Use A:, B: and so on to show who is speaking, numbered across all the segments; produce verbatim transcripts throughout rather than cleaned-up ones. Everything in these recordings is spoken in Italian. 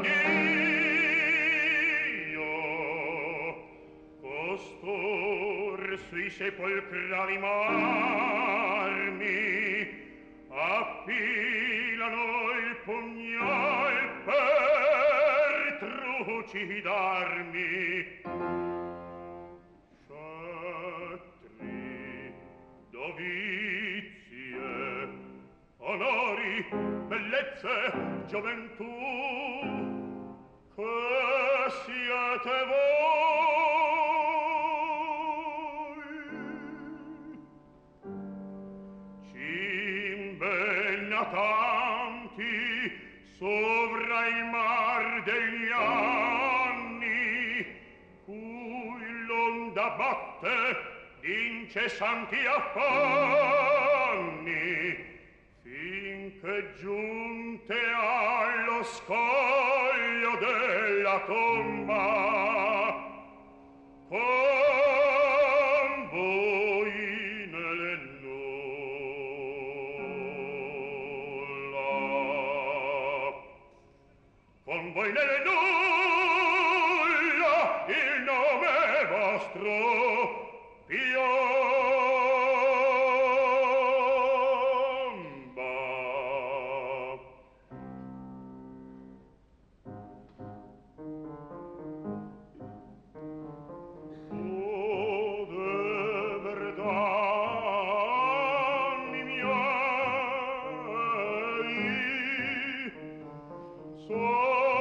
A: sui sepolcrali marmi affilano il pugnal per trucidarmi. Scettri, dovizie, onori, bellezze, gioventù, che siete voi? Tanti sovra il mar degli anni cui l'onda batte d'incessanti affanni finché giunte allo scoglio della tomba con voi nelle con voi nelle nulla il nome vostro piomba. Oh, de verdad, mi miei, so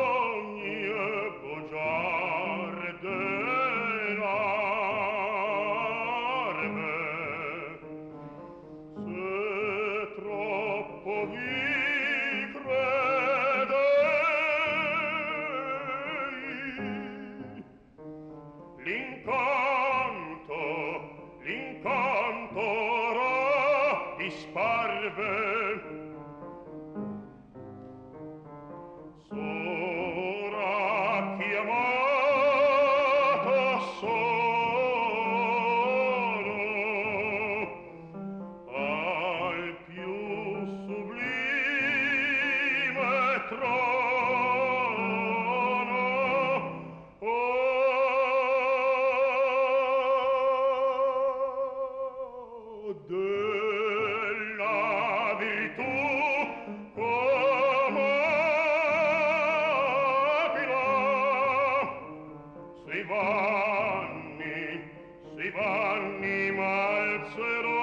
A: l'incanto, l'incanto ora disparve. Sora chiamata sono al più sublime trono. Oh, della virtù come aquila sui vanni, sui vanni m'alzerò.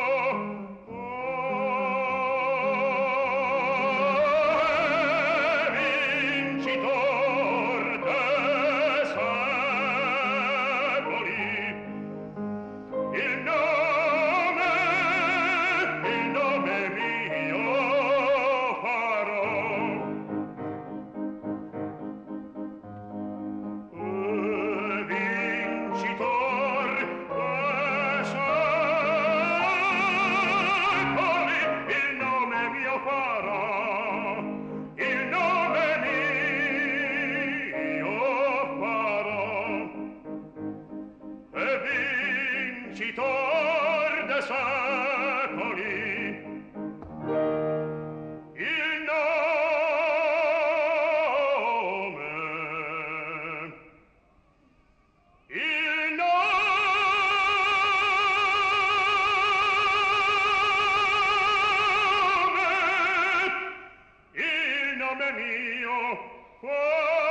A: Vincitor de secoli, il nome, il nome, il nome mio,